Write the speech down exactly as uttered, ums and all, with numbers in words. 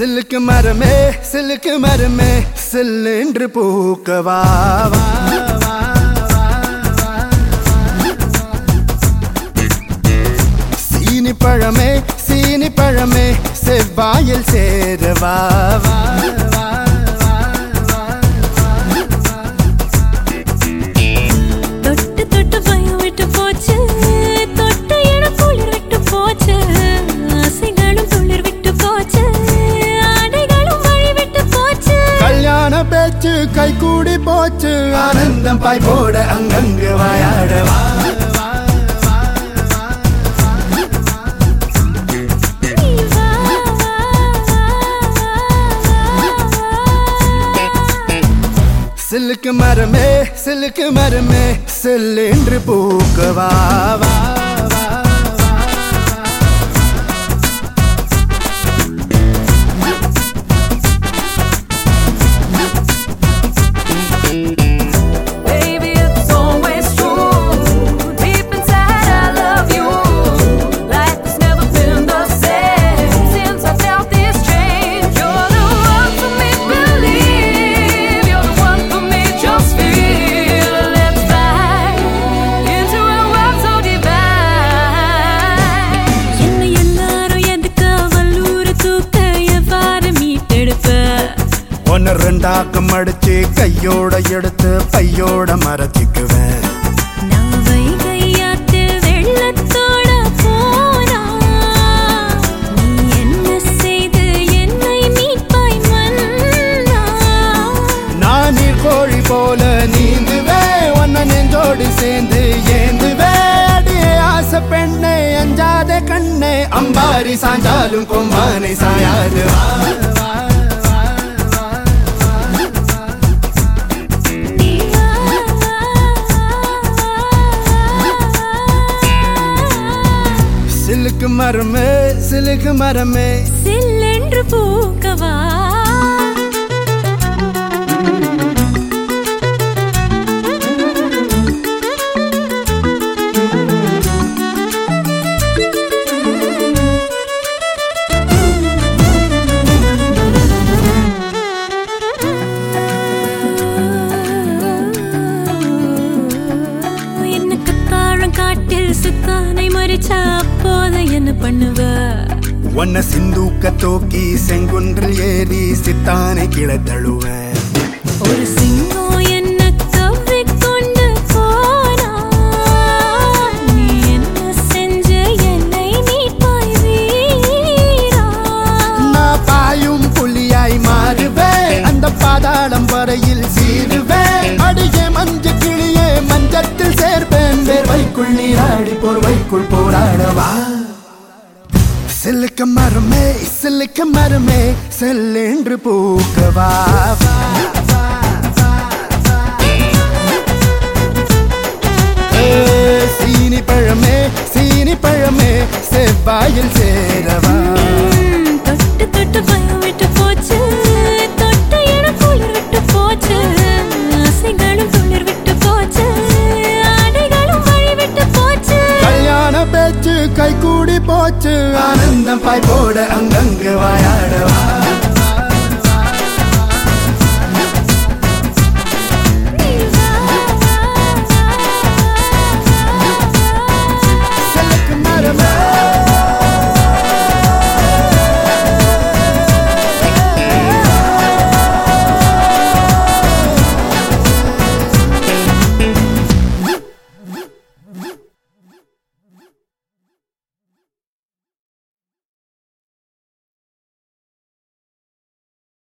சிலுக்கு மரமே சிலுக்கு மரமே சில்லென்று பூக்கவா வா வா சீனி பழமே சீனி பழமே செவ்வாயில் சேரவா வா தொட்டு தொட்டு பயம் விட்டு போச்சு தொட்ட இடம் குளிர் விட்டு போச்சு ஆசைகளும் துளிர் விட்டு போச்சு ஆடைகளும் வழி விட்டு போச்சு கல்யாண பேச்சு கை கூடி போச்சு ஆனந்தம் பாய் போட அங்கங்கு வாயாடவா சிலுக்கு மரமே சிலுக்கு மரமே சில்லென்று பூக்கவா வா ஒன்னு ரெண்டாக்கம் அடிச்சு கையோட எடுத்து பையோட மறைச்சிக்குவேன் நான் வைகையாத்து வெள்ளத்தோட போனா நீ என்ன செய்து என்னை மீட்பாய் மன்னா நான் நீர் கோழி போல நீந்துவே ஒன்ன நெஞ்சோடு சேர்ந்து ஏந்துவே அடியே ஆசை பெண்ணே அஞ்சாத கண்ணே அம்பாரி சாஞ்சாலும் கொம்பானை சாயாது சிலுக்கு மரமே சிலுக்கு மரமே சில்லென்று பூக்கவா எனக்கு தாழம் காட்டில் சுத்தானை மறிச்சா அப்போது என்ன பண்ணுவ ஒன்ன சிந்தூக்க தூக்கி செங்குன்றில் ஏறி சித்தானை கிளை தழுவேன் ஒரு சிங்கம் என்ன கவ்விக்கொண்டு போனா நீ என்ன செஞ்ச என்னை மீட்பாய் வீரா நான் பாயும் புலியாய் மாறுவேன் அந்த பாதாளம் வரையில் சீருவேன் அடியே மஞ்ச கிளியே மஞ்சத்தில் சேர்ப்பேன் வேர்வைக்குள் நீராடி போர்வைக்குள் போராடவா சிலுக்கு மரமே சிலுக்கு மரமே செல்லென்று பூக்கவா சீனி பழமே சீனி பழமே செவ்வாயில் சேரவா தொட்டு தொட்டு பயம் விட்டு போச்சு தொட்ட இடம் குளிர் விட்டு போச்சு ஆசைகளும் துளிர் விட்டு போச்சு ஆடைகளும் வழி விட்டு போச்சு கல்யாண பேச்சு கை கூடி போச்சு ஆனந்தம் பாய் போட அங்கங்கு வாயாடவா